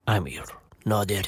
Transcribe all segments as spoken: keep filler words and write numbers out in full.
امیر نادری.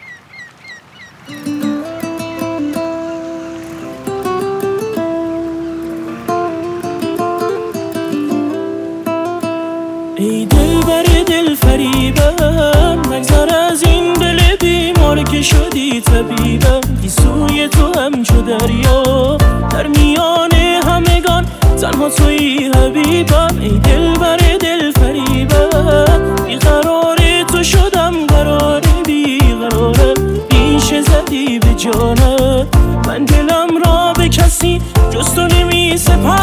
ای دل بر دل فریبم، نگذر از این دل بیمار که شدی طبیبم. گیسوی تو همچو دریا در میان همگان، تنها تویی حبیبم. ای دل بر دل فریبم، بیقرار تو شدم قرار بیقرارم. ریشه زدی به جانم، من دلم را به کسی جز تو نمی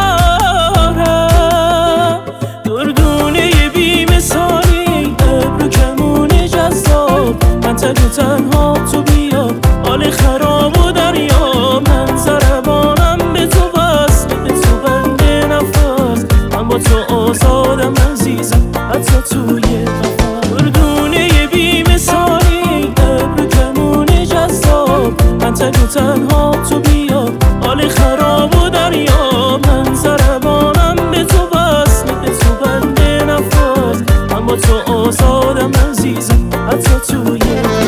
سپارم. دردونه بی مثالی، ابر و کمون جذاب، من تک و تنها تو بیا، حال خراب و دریا. من ضربانم به تو بس، به تو بنده نفس، من با تو آزادم عزیزم حتی توی قفس. دردونه بی مثالی، ابر و کمون جذاب، من تک و تنها تو بیا، حال خراب و دریا. من ضربانم به تو بس، به تو بنده نفس، من با تو آزادم عزیزم حتی توی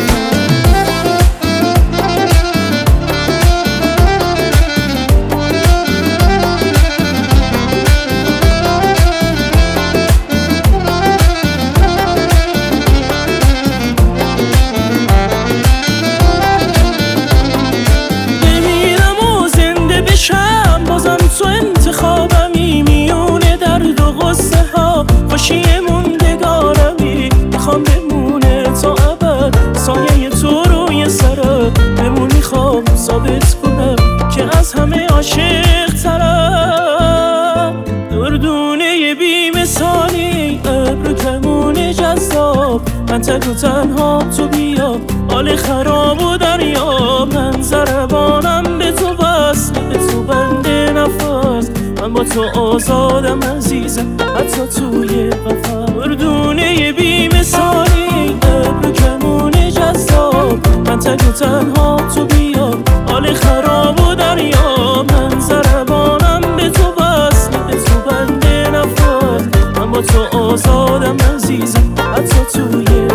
بازم تو انتخابمی، میونه درد و غصه ها خوشی موندگارمی. میخوام بمونه تا ابد سایه تو روی سرم، بمون میخوام ثابت کنم که از همه عاشق ترم. دردونه بی مثالی، ابر و کمون جذاب، من تک و تنها تو بیا، حال خراب و دریا. من ضربانم به تو بس، به تو بنده نفس، من با تو آزادم عزیزم حتی توی قفس. دردونه بی مثالی، ابر و کمون جذاب، من تک و تنها تو بیا، حال خراب و دریا. من ضربانم به تو بس، به تو بنده نفس، من با تو آزادم عزیزم حتی توی